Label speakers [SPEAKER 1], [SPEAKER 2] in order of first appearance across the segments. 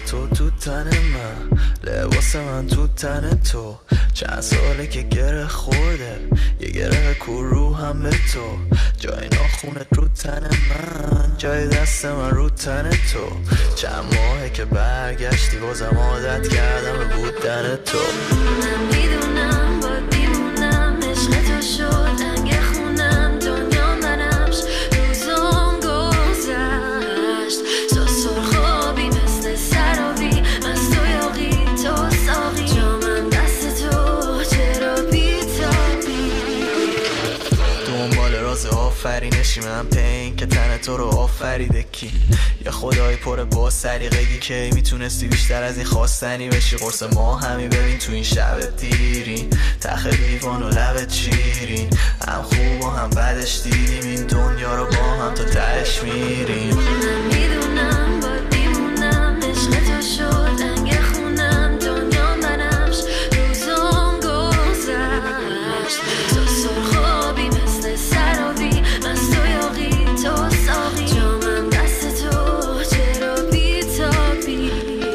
[SPEAKER 1] تو تو تن من، لباس من تو تن تو. چند ساله که گره خورده، یه گره کرو هم به تو. جای ناخونت رو تن من، جای دست من رو تن تو. چند ماهه که برگشتی بازم عادت کردم به بودن تو.
[SPEAKER 2] من میدونم باید میمونم، عشق تو شد رنگ خونم، دنیا منمش روزام گذشت. تو سرخابی مثل سرابی، از تو یاقی تو ساقی، جامم دست تو چرا بیتابی.
[SPEAKER 1] دنبال راز آفرینشی من پین که تن تو رو آفریده کی. یه خدای پر با سلیقگی که میتونستی بیشتر از این خواستنی بشی. قرص ما همی ببین تو این شب دیرین، تخ لیوان و لبت شیرین، هم خوب و هم بدش دیدیم این دنیا رو با هم تا تهش میریم.
[SPEAKER 2] من میدونم باید میمونم، عشق تو شد رنگ خونم، دنیا منمش روزام گذشت. تو سرخابی مثل سرابی، از تو یاقی تو ساقی، جامم دست تو چرا بیتابی.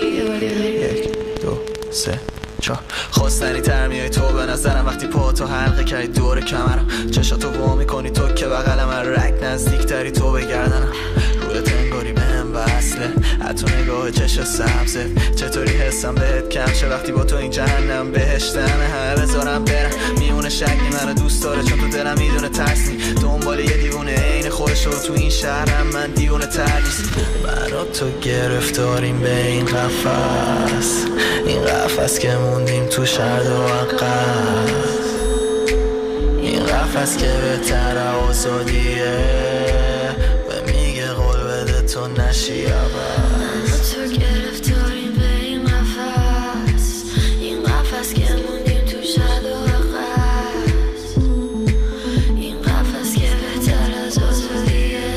[SPEAKER 1] 1 2 3 4 خواستنی تر میای تو به نظرم وقتی پا تو حلقه کردی دور کمرم. چشاتو وا میکنی تو که بغلم، رگ نزدیک تری تو بگردنم. رویت انگاری بهم وصله، حتی نگاه چش سبزه. چطوری حسم بهت کم شه وقتی با تو این جهنم بهشتمه. همه بذارم برم میمونه شکلی منو دوست داره، چون تو دلم میدونه ترسی دنبال یه دیوونه عین خودش رو تو این شهرم. من دیوونه ترجیز من و تو گرفتاریم به این قفس، این قفس که موندیم تو شرد و عقب. این قفس که بهتر آزادیه، به میگه قول بده تو نشی عوض.
[SPEAKER 2] تو گرفتاریم به این قفس، این قفس که موندیم تو شد و عقس. این قفس که بهتر از آزادیه،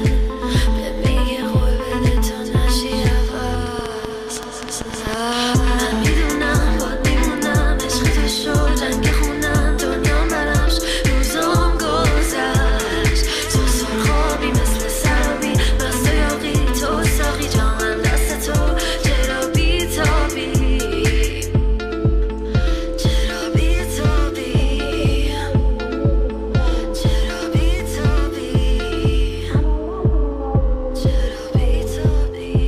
[SPEAKER 2] به میگه قول بده تو نشی عوض. من میدونم باید میمونم، عشق تو شد رنگ خونم، دنیا منمش روزام گذشت. تو سرخابی مثل سرابی، از تو یاقی تو ساقی، جامم دست تو چرا بیتابی. چرا بیتابی، چرا بیتابی، چرا بیتابی،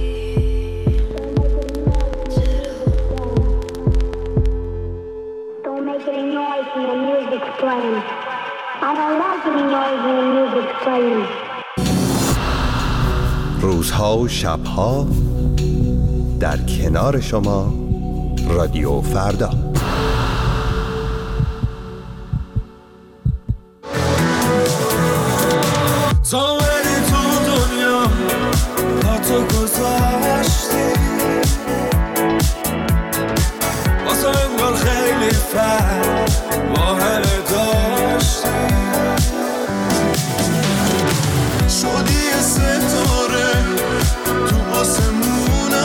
[SPEAKER 3] Don't make any noise when the music's playing. I don't like any noise when the music's playing.
[SPEAKER 4] روزها و شبها در کنار شما رادیو فردا.
[SPEAKER 5] تو اومدی تو دنیا با تو گذاشتی، واسه انگار خیلی فرق با همه داشتی. شدی یه ستاره تو آسمونم،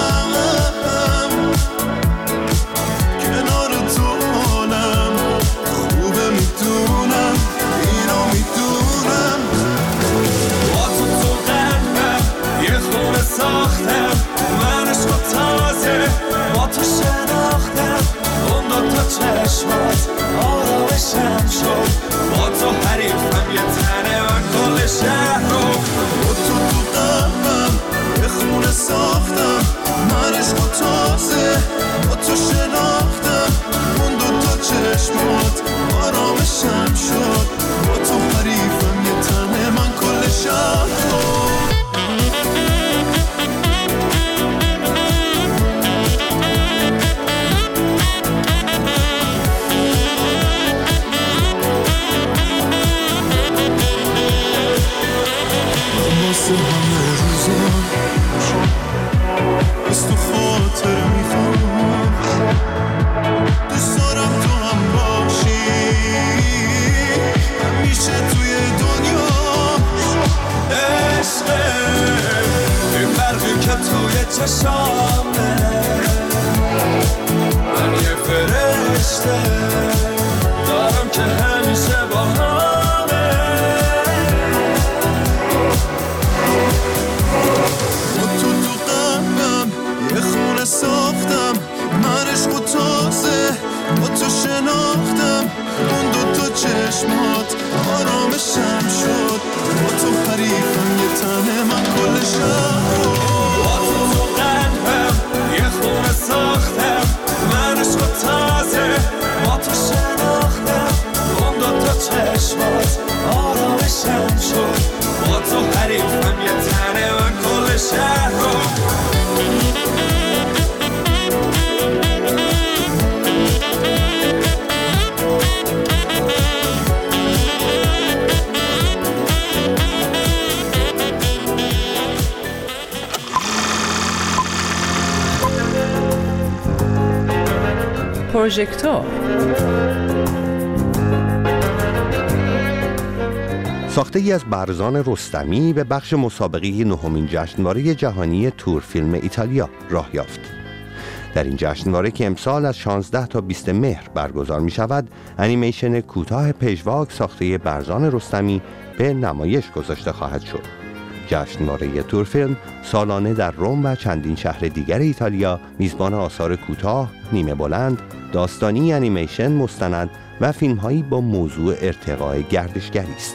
[SPEAKER 5] کنار تو حالم خوبه میدونم، اینو میدونم. با تو قلبم یه خونه ساختم، من عشق تازه با تو شناختم. اون دوتا چشمات آرامشم شد، با تو حریفم یه تنه من کل شهر رو. با تو قلبم یه خونه ساختم، من عشق تازه با تو شناختم. اون دوتا چشمات آرامشم شد، با تو حریفم یه تنه من کل شهر رو. واسه همه روزا از تو خاطر میخوام، دوست دارم تو هم باشی همیشه توی دنیا. عشقه این برقی که توی چشامه، من یه فرشته دارم که همیشه با همه. تو قلبم یه چشمات آرامشم شد. با تو حریفم یه تنه من کل شهر رو. با تو قلبم یه خونه ساختم، من عشق تازه با تو شناختم. اون دوتا چشمات آرامشم شد. با تو حریفم یه تنه من کل شهر رو.
[SPEAKER 6] پروژکتور
[SPEAKER 4] ساخته ای از برزان رستمی به بخش مسابقه نهمین جشنواره جهانی تور فیلم ایتالیا راه یافت. در این جشنواره که امسال از 16 تا 20 مهر برگزار می شود، انیمیشن کوتاه پژواک ساخته برزان رستمی به نمایش گذاشته خواهد شد. جشنواره تور فیلم سالانه در روم و چندین شهر دیگر ایتالیا میزبان آثار کوتاه، نیمه بلند، داستانی، انیمیشن، مستند و فیلم‌هایی با موضوع ارتقاء گردشگری است.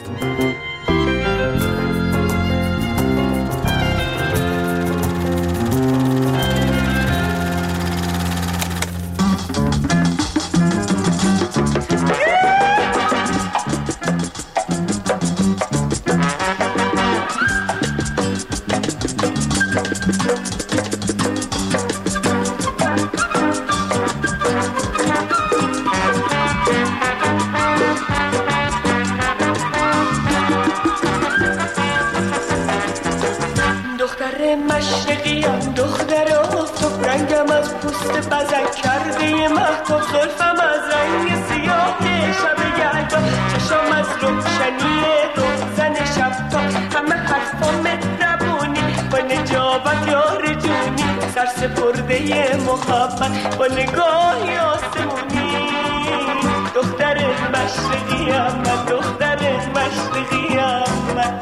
[SPEAKER 7] مشرقیم دختر آفتاب، رنگم از پوست بزک کرده مهتاب، زلفم از رنگ سیاه شب یلدا، چشم از روشنی روزن شب تا، همه حرفام مهربونی با نجابت یار جونی، سرسپرده محبت با نگاهی آسمونی. دختر مشرقیم من، دختر مشرقیم من.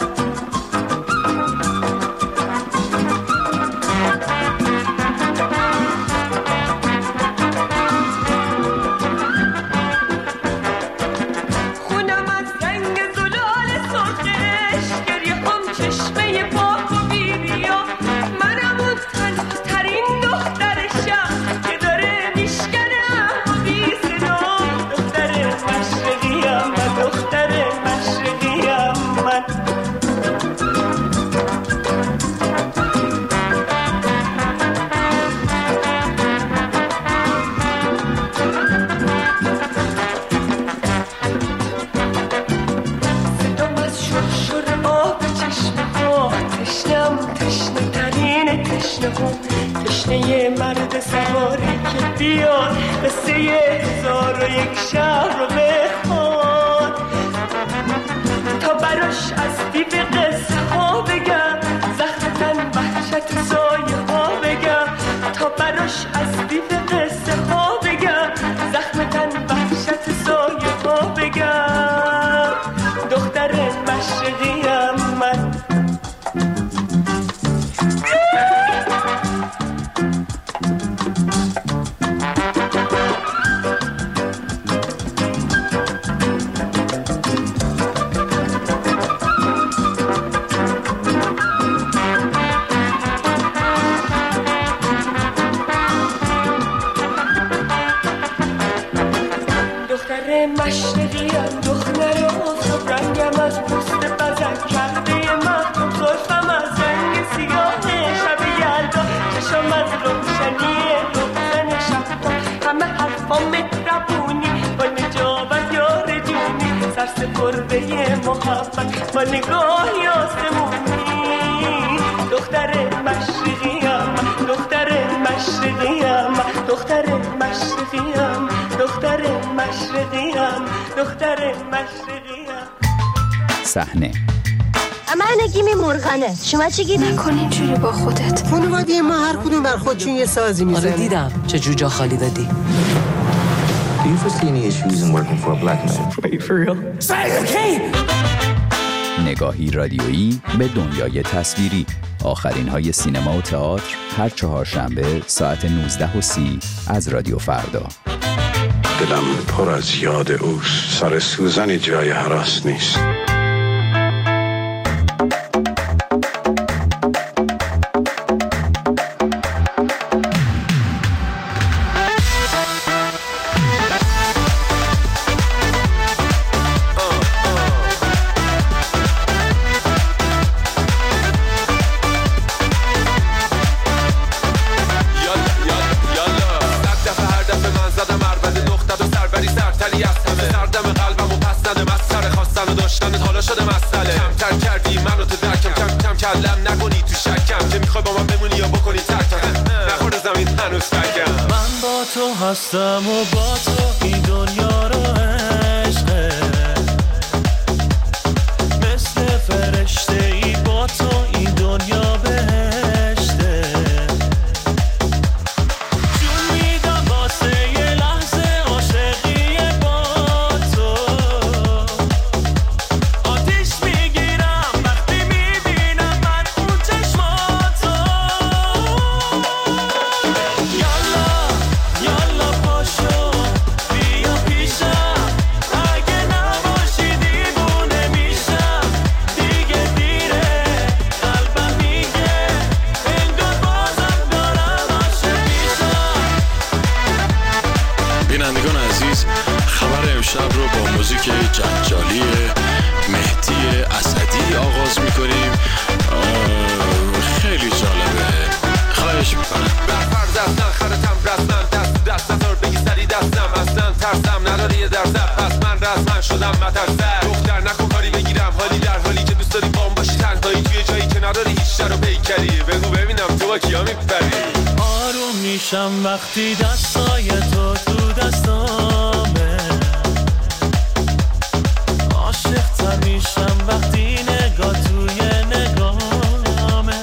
[SPEAKER 7] تشنه مرد سواری که بیاد قصه 1001 شب رو بخواد، تا براش از دیو قصه ها بگم، زخم تن وحشت سایه ها بگم، تا براش از دیو قصه ها بگم، زخم تن وحشت سایه ها بگم. دختر مشرقیم من. مشرقیم دختر آفتاب، رنگم از پوست بزک کرده مهتاب، زلفم از رنگ سیاه شب یلدا، چشم از روشنی روزن شب تا، همه حرفام مهربونی با نجابت یار جونی، سرسپرده محبت با نگاهی آسمونی. دختر مشرقیم، دختر مشرقیم، دختر مشرقیم، دختر مشرقیم، دختر مشرقیم.
[SPEAKER 6] صحنه
[SPEAKER 8] من نگیم مرغنه، شما چی گیدی؟
[SPEAKER 2] نکن اینجوری با خودت.
[SPEAKER 9] خانواده ما هر کدوم بر خودشون یه سازی میزنه.
[SPEAKER 10] آره دیدم چه جوجا خالی دادی.
[SPEAKER 11] Do you foresee any issues in working for a black man?
[SPEAKER 10] Are you for real?
[SPEAKER 6] نگاهی رادیویی به دنیای تصویری. آخرین های سینما و تئاتر هر چهارشنبه ساعت 19:30 از رادیو فردا.
[SPEAKER 12] دلم پر از یاد اوست. سر سوزنی جای هراس نیست.
[SPEAKER 13] هستم و با تو این دنیا رو عشقه، مثل فرشته ای با تو این دنیا بهشته. جون میدم واسه یه لحظه عاشقی با تو، آتیش میگیرم وقتی میبینم من اون چشماتو. یالا پاشو بیا پیشم، اگه نباشی دیوونه میشم. دیگه دیره قلبم میگه انگار بازم دارم عاشق میشم.
[SPEAKER 14] بینندگان عزیز، خبر امشب رو با موزیک جنجالی مهدی اسدی آغاز میکنیم. خیلی جالبه، خواهش میکنم.
[SPEAKER 15] برفرض اصلا خرتم رسمن، دست دست نزار بگی سری دستم. اصلا ترسم نداری یه درزم، پس من رسمن شدم مترسر. دختر نکن کاری بگیرم حالی، در حالی که دوست داری بام باشی تنهایی توی جایی که نداری هیچ شر و پیکری. بگو ببینم تو با کیا میپری.
[SPEAKER 13] آروم میشم وقتی دستای تو تو دستامه، عاشق تر میشم وقتی نگاه توی نگاهمه.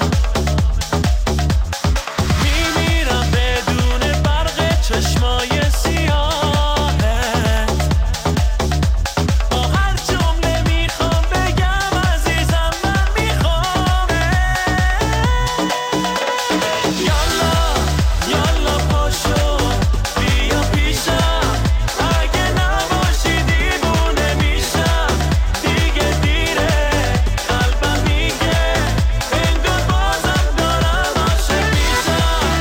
[SPEAKER 13] میمیرم بدون برق چشمای سیاهت، با هر جمله میخوام بگم عزیزم من میخوامه. یالا پاشو بیا پیشم، اگه نباشی دیوونه میشم. دیگه دیره قلبم میگه انگار بازم دارم عاشق میشم.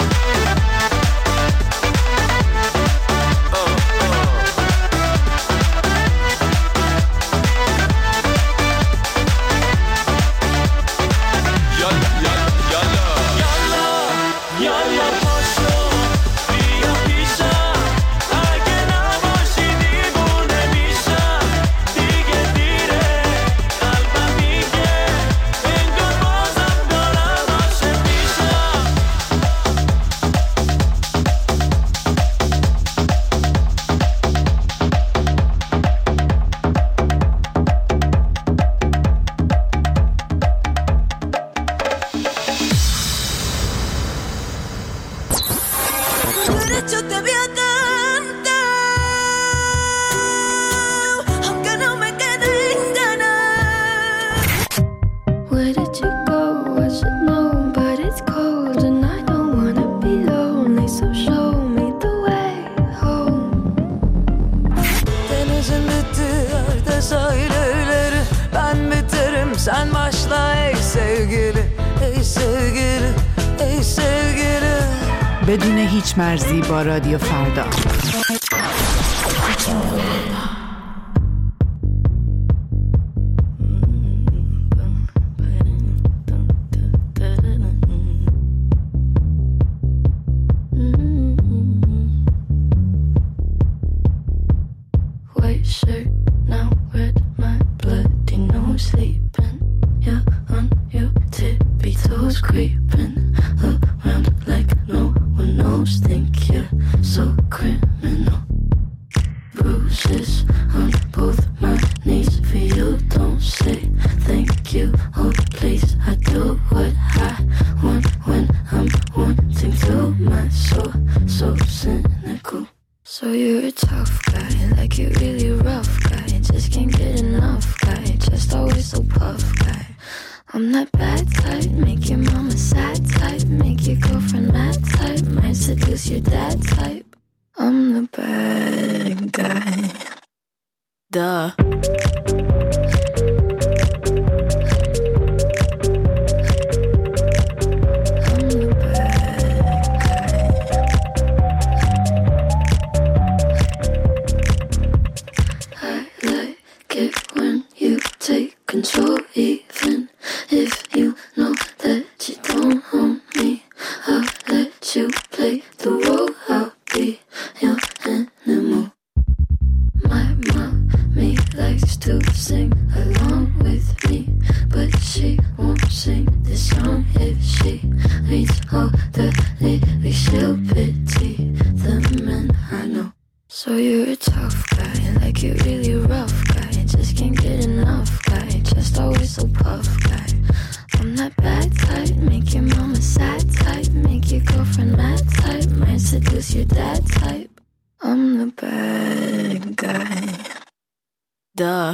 [SPEAKER 13] یالا پاشو بیا پیشم، اگه نباشی دیوونه میشم. دیگه دیره قلبم میگه انگار بازم دارم عاشق میشم.
[SPEAKER 2] Yo te voy a cantar, aunque no me queden ganas. Where did you go? I should know, but it's cold and I don't wanna be lonely. So show me the way home.
[SPEAKER 16] Denizin bitti yerde sahilleri, ben biterim sen başla ey sevgili. Ey sevgili, ey sevgili.
[SPEAKER 17] بدون هیچ مرزی با رادیو فردا.
[SPEAKER 2] White shirt now with my bloody nose, sleeping. Yeah, on your tippy toes, creeping around like no one knows. Think you're so criminal. Bruises on both my knees for you. Don't say thank you. Oh please, I do what I want when I'm wanting to. My soul so cynical. So you're a tough guy, like you're really rough guy. Just can't get enough guy, just always so puff guy. I'm that bad type, make your mama sad type, make your girlfriend mad type, might seduce your dad type. I'm the bad Duh.
[SPEAKER 18] Control, even if you know that you don't own me. I'll let you play the role. I'll be your animal. My mommy likes to sing along with me, but she won't sing this song if she reads all the lyrics. She'll pity the men I know. So you're a tough guy, like you're really rough guy. Just can't get enough guy, just always so puff guy. I'm that bad type, make your mama sad type, make your girlfriend mad type, might seduce your dad type. I'm the bad guy.
[SPEAKER 2] Duh.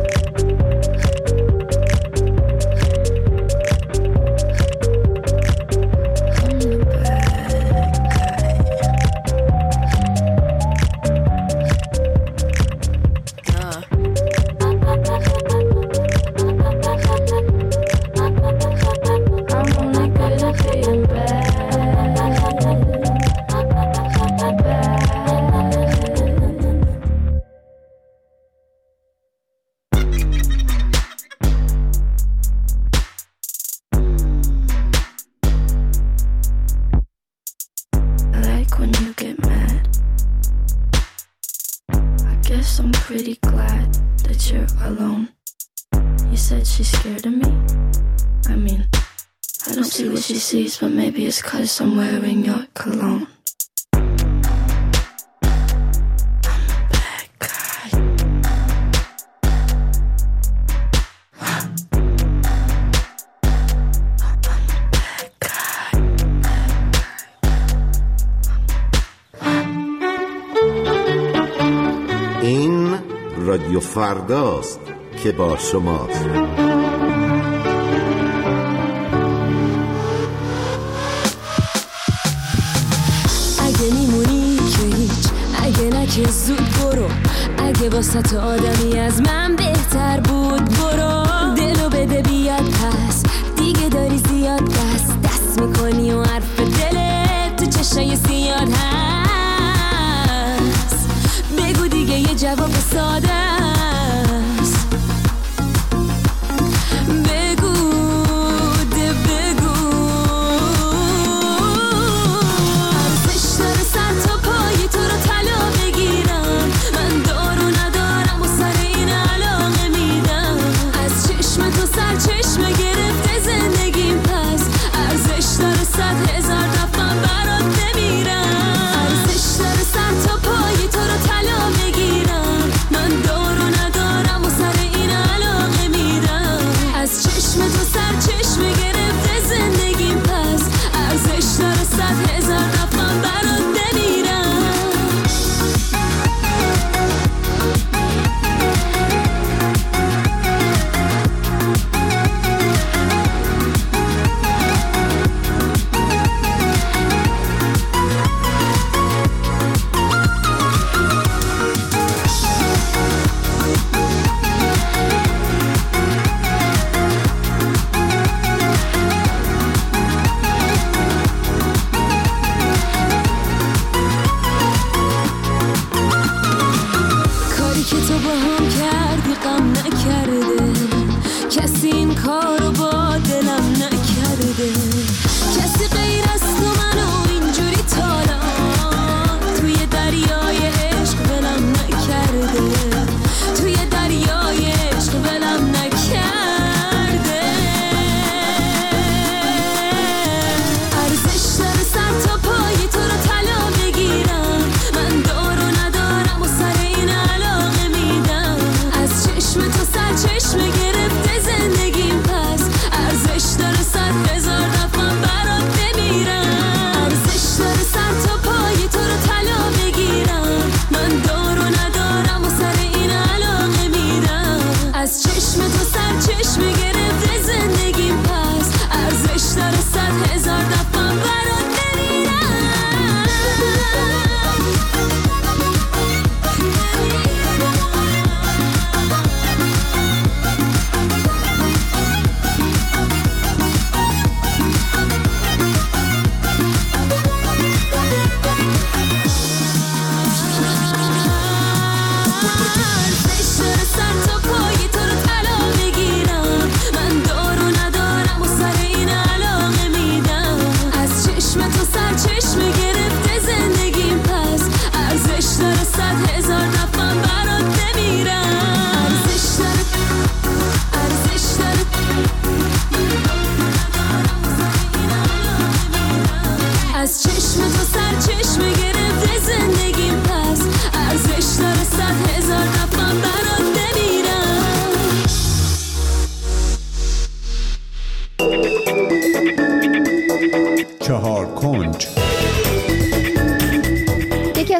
[SPEAKER 18] I'm pretty glad that you're alone. You said she's scared of me. I mean, I don't see what she sees, but maybe it's 'cause I'm wearing your cologne.
[SPEAKER 19] این رادیو فرداست که با شماست.
[SPEAKER 20] اگه میمونی که هیچ، اگه نه که زود برو، اگه واسه آدمی از من بهتر بود برو. دلو بده بیاد پس، دیگه داری زیاد دست میکنی و حرف دلت تو چشای سیاد هست. بگو دیگه یه جواب ساده است. بگو ده بگو. ارزش داره سر تا پای تو رو طلا بگیرم. من دارو ندارم و سر این علاقه میدم. از چشم تو سر چشمه گرفته زندگیم، پس ارزش داره 100,000 دفعه برات بمیرم. ارزش داره سر تا پای تو رو طلا بگیرم. من دارو ندارم و سر این علاقه میدم. از چشم تو سر چشمه گرفته زندگیم، پس ارزش داره 100,000 دفعه برات بمیرم. کاری که تو با هم کردی غم نکرده، کسی این کارو با دلم نکرده. کسی غیر از تو منو اینجوری تالا توی دریای عشق ولم نکرده. توی دریای عشق ولم نکرده. ارزش داره سر تا پای تو رو طلا بگیرم. من دارو ندارم و سر این علاقه میدم. از چشم تو سر چشمه گرفته زندگیم، پس ارزش داره 100,000 دفعه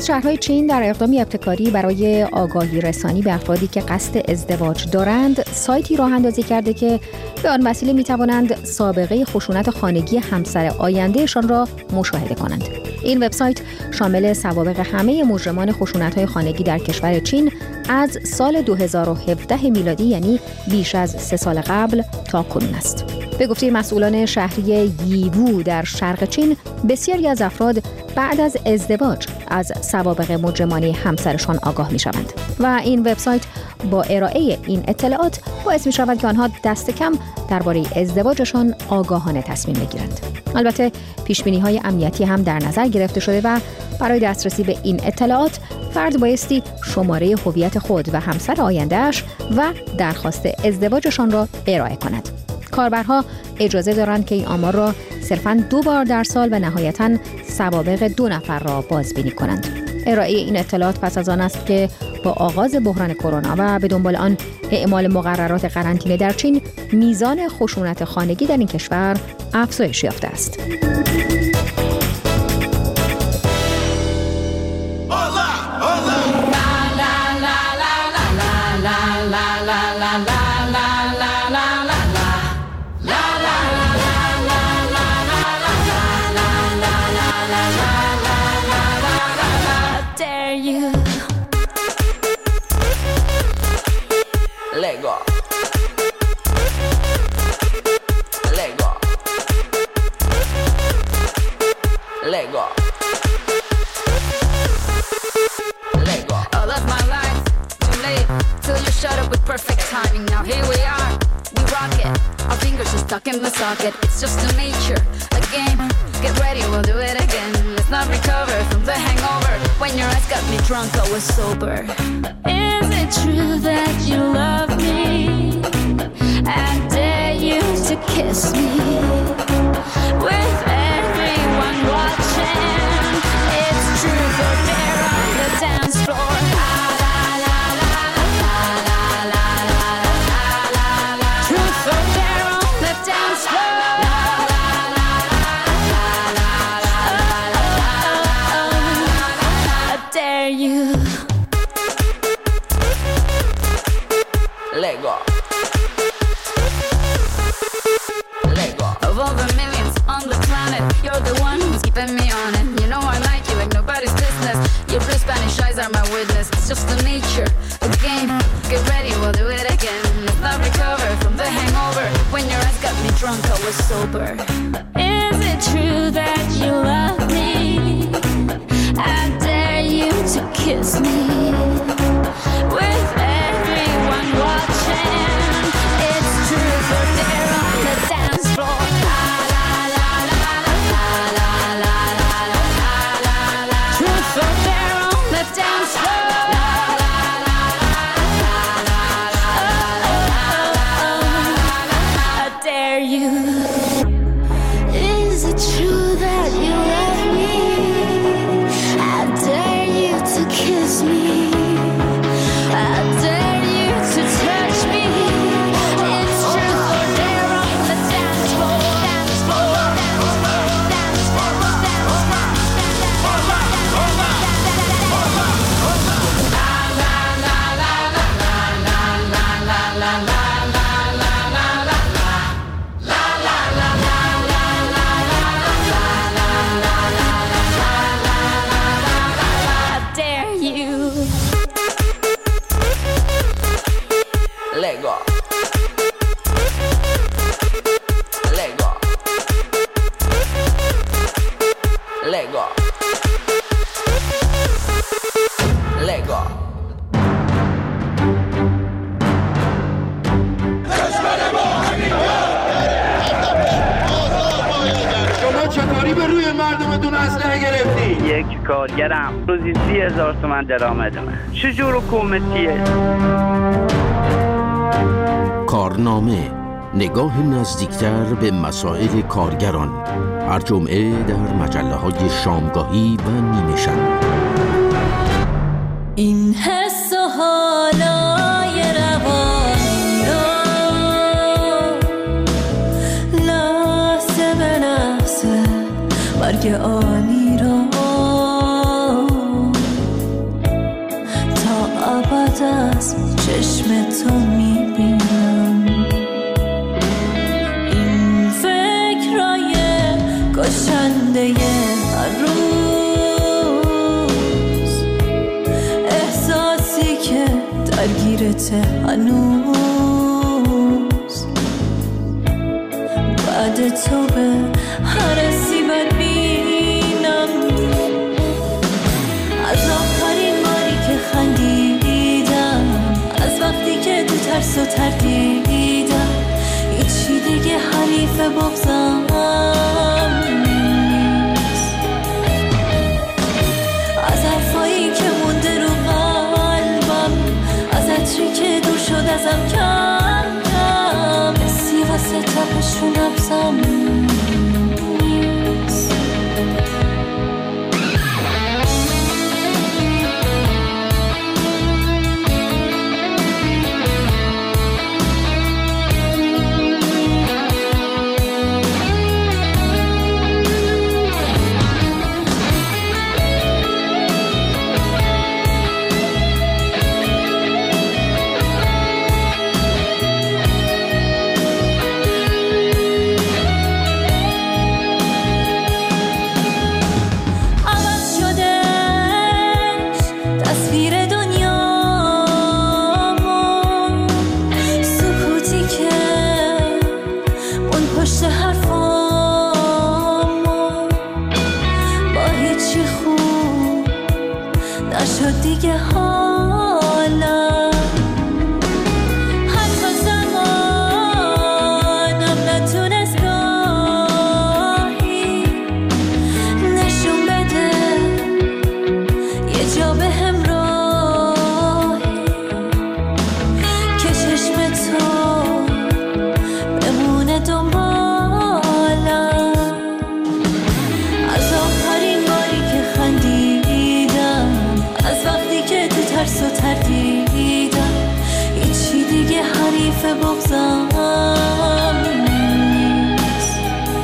[SPEAKER 21] از شهرهای چین در اقدامی ابتکاری برای آگاهی رسانی به افرادی که قصد ازدواج دارند، سایتی راه اندازی کرده که به آن وسیله می توانند سابقه خشونت خانگی همسر آیندهشان را مشاهده کنند. این وبسایت شامل سوابق همه مجرمان خشونت‌های خانگی در کشور چین از سال 2017 میلادی، یعنی بیش از 3 سال قبل تا کنون است. به گفته مسئولان شهری ییوو در شرق چین، بسیاری از افراد بعد از ازدواج از سوابق مجرمانه همسرشان آگاه می‌شوند و این وبسایت با ارائه این اطلاعات باعث می‌شود که آنها دست کم درباره ازدواجشان آگاهانه تصمیم بگیرند. البته پیش‌بینی‌های امنیتی هم در نظر گرفته شده و برای دسترسی به این اطلاعات فرد بایستی شماره هویت خود و همسر آینده‌اش و درخواست ازدواجشان را ارائه کند. کاربرها اجازه دارند که این آمار را صرفاً 2 بار در سال و نهایتاً سوابق 2 نفر را بازبینی کنند. ارائه این اطلاعات پس از آن است که با آغاز بحران کرونا و به دنبال آن اعمال مقررات قرنطینه در چین، میزان خشونت خانگی در این کشور افزایش یافته است.
[SPEAKER 18] Stuck in the socket, it's just a nature, a game. Get ready, we'll do it again. Let's not recover from the hangover. When your eyes got me drunk, I was sober. Is it true that you love me? I dare you to kiss me. With everyone watching, it's truth or dare on the dance floor. It's just the nature, a game. Get ready, we'll do it again. Let's not recover from the hangover. When your eyes got me drunk, I was sober. Is it true that you love me? I dare you to kiss me. With everyone watching, it's truth or dare on the dance floor. Truth or dare on the dance floor. Is it true that you love me? I dare you to kiss me. I dare you to touch me. It's truth or dare on the dance floor. Dance floor. Dance floor.
[SPEAKER 22] یک کارگرم روزی 30,000 تومان درآمد من. چجور حکومتیه؟
[SPEAKER 23] کارنامه، نگاه نزدیکتر به مسائل کارگران، هر جمعه در مجله‌های شامگاهی و نیمه شب.
[SPEAKER 20] این حس و حالای روانی را لحظه به لحظه مرگ آنی را
[SPEAKER 16] ابد از چشم تو میبینم. این فکرای کشنده هر روز، احساسی که درگیرته هنوز، بعد تو به هر سیبت بینم. از آخرین باری که خندیدم، از وقتی که تو ترس و تردیدم، هیچی دیگه حریف بغضم نیست. از حرفایی که مونده رو قلبم، از عطری که دور شد ازم کم کم، حسی واسه تپش رو نبضم نیست. دیگه حالا حتی زمانم نتونست گاهی نشون بده یه جا به همراهی که چشم تو بمونه دنبالم. از آخرین باری که خندیدم، از وقتی که تو ترس و تردیدم، هیچی دیگه حریف بغضم نیست.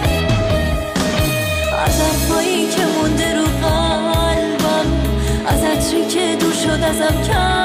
[SPEAKER 16] از حرفایی که مونده رو قلبم، از عطری که دور شد ازم کم